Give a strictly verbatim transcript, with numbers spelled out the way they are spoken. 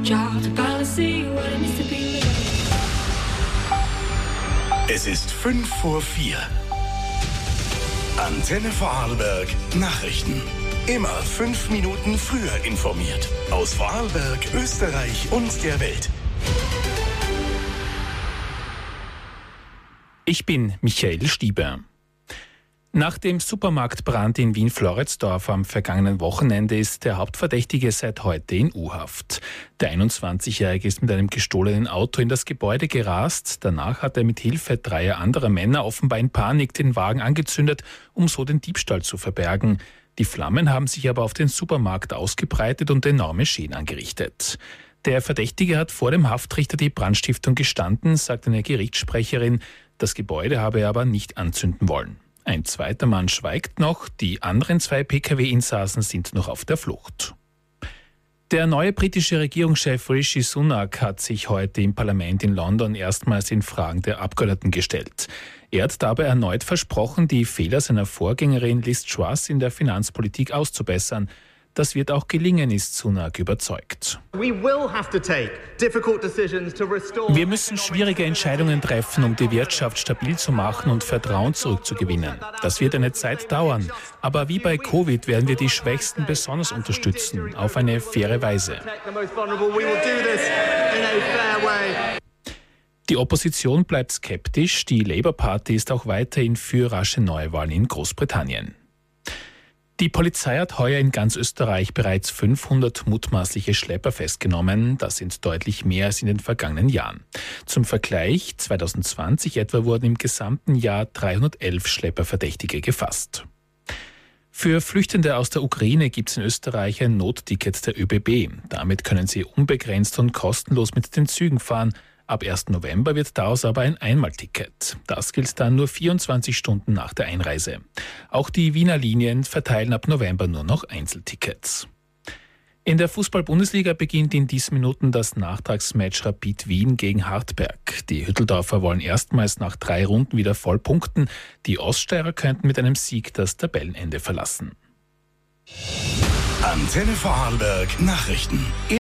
Es ist fünf vor vier. Antenne Vorarlberg Nachrichten. Immer fünf Minuten früher informiert. Aus Vorarlberg, Österreich und der Welt. Ich bin Michael Stieber. Nach dem Supermarktbrand in Wien-Floridsdorf am vergangenen Wochenende ist der Hauptverdächtige seit heute in U-Haft. Der einundzwanzigjährige ist mit einem gestohlenen Auto in das Gebäude gerast. Danach hat er mit Hilfe dreier anderer Männer offenbar in Panik den Wagen angezündet, um so den Diebstahl zu verbergen. Die Flammen haben sich aber auf den Supermarkt ausgebreitet und enorme Schäden angerichtet. Der Verdächtige hat vor dem Haftrichter die Brandstiftung gestanden, sagt eine Gerichtssprecherin. Das Gebäude habe er aber nicht anzünden wollen. Ein zweiter Mann schweigt noch, die anderen zwei P K W-Insassen sind noch auf der Flucht. Der neue britische Regierungschef Rishi Sunak hat sich heute im Parlament in London erstmals in Fragen der Abgeordneten gestellt. Er hat dabei erneut versprochen, die Fehler seiner Vorgängerin Liz Truss in der Finanzpolitik auszubessern. Das wird auch gelingen, ist Sunak überzeugt. Wir müssen schwierige Entscheidungen treffen, um die Wirtschaft stabil zu machen und Vertrauen zurückzugewinnen. Das wird eine Zeit dauern. Aber wie bei Covid werden wir die Schwächsten besonders unterstützen, auf eine faire Weise. Die Opposition bleibt skeptisch. Die Labour Party ist auch weiterhin für rasche Neuwahlen in Großbritannien. Die Polizei hat heuer in ganz Österreich bereits fünfhundert mutmaßliche Schlepper festgenommen. Das sind deutlich mehr als in den vergangenen Jahren. Zum Vergleich, zweitausendzwanzig etwa wurden im gesamten Jahr dreihundertelf Schlepperverdächtige gefasst. Für Flüchtende aus der Ukraine gibt es in Österreich ein Notticket der Ö B B. Damit können sie unbegrenzt und kostenlos mit den Zügen fahren. Ab ersten November wird daraus aber ein Einmalticket. Das gilt dann nur vierundzwanzig Stunden nach der Einreise. Auch die Wiener Linien verteilen ab November nur noch Einzeltickets. In der Fußball-Bundesliga beginnt in diesen Minuten das Nachtragsmatch Rapid Wien gegen Hartberg. Die Hütteldorfer wollen erstmals nach drei Runden wieder voll punkten. Die Oststeirer könnten mit einem Sieg das Tabellenende verlassen. Antenne Vorarlberg Nachrichten.